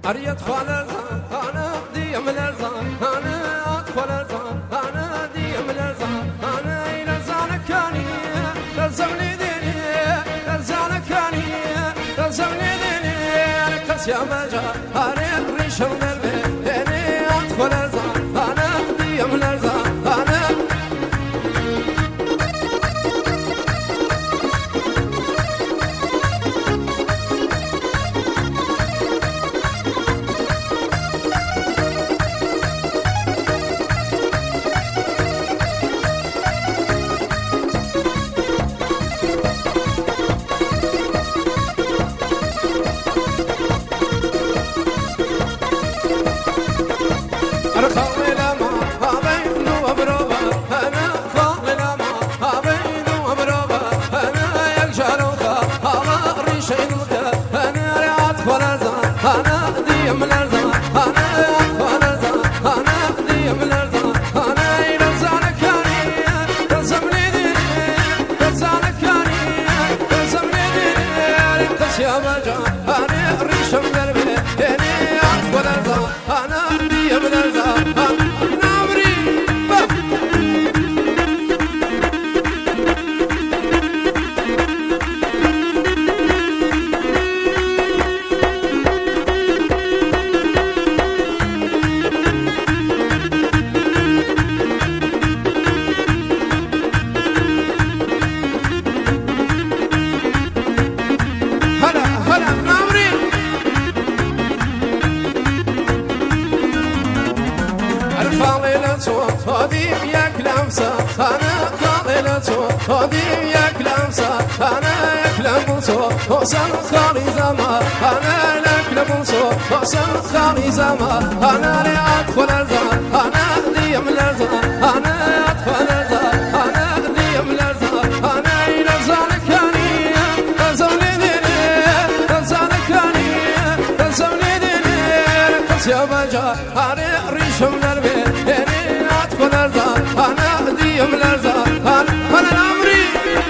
أريد فالرزان أنا ديم الأرزان أنا أطفال الأرزان أنا ديم الأرزان أنا إلى زانكاني لزمني ديني لزانكاني لزمني ديني أنا كسيا مجا أريد ريشم قلبي أنا أطفال الأرزان أنا ديم الأرزان أنا خالي زمان أنا لك لبوسو خالي زمان أنا لأطفال الزمان أنا ديم الأرزان أنا أطفال الزمان أنا ديم الأرزان أنا إلى زانكاني زوني ديني زانكاني زوني ديني كسيا بجا أنا ريشم قلبي أنا أطفال الزمان أنا ديم الأرزان أنا الأمري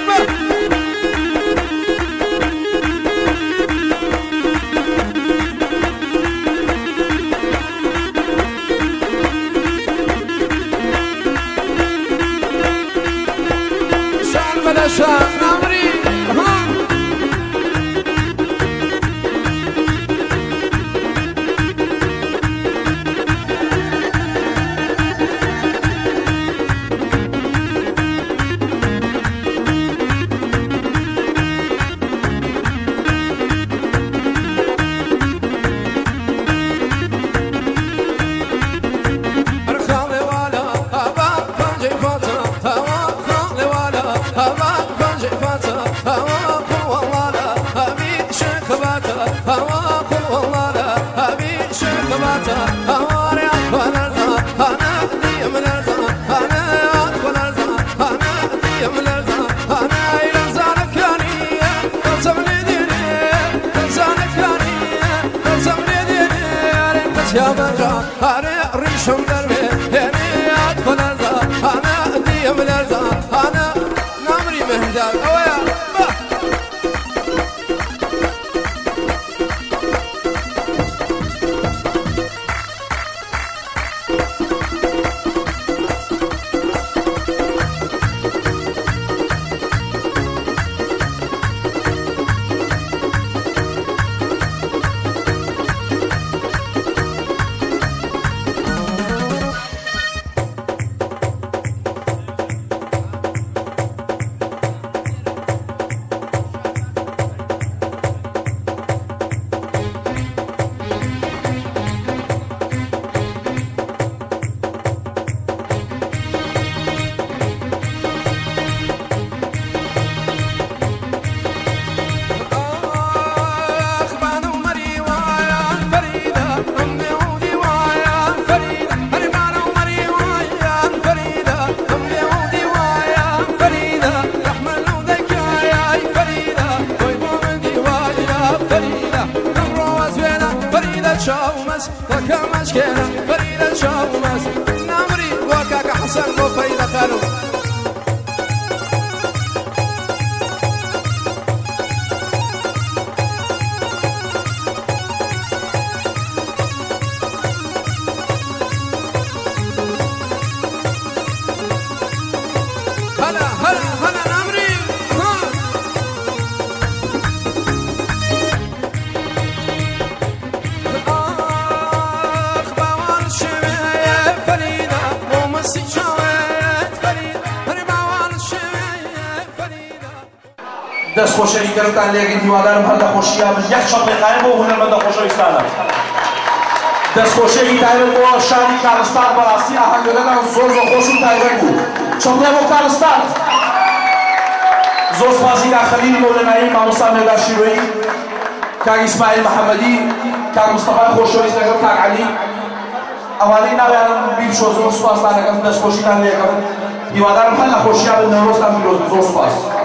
شان نمري يا مجا أنا ريشم قلبي يعني أدخل الزان أنا ديم الأرزان أنا نمري مهدال أويا هلا هلا هلا نمری دست خوشی گرفتن لیگی دیوادارم هر خوشی هم یک شب قایم و هنرمند خوشایستانم دست خوشی تایبل با شانی کارستان براسی آهنگ دادن زور خوشون تایبل بود چون نمو کارستان زور سپاسی که خلیل مولنایی ماموسا میدار شیرویی که اسماعیل محمدی که مصطفی خوشایست نگم که علی اولی نویان بیم شو زور سپاس نگم دست خوشی تایبل دیوادارم هر خوشی هم نروز هم بیروز زور سپاس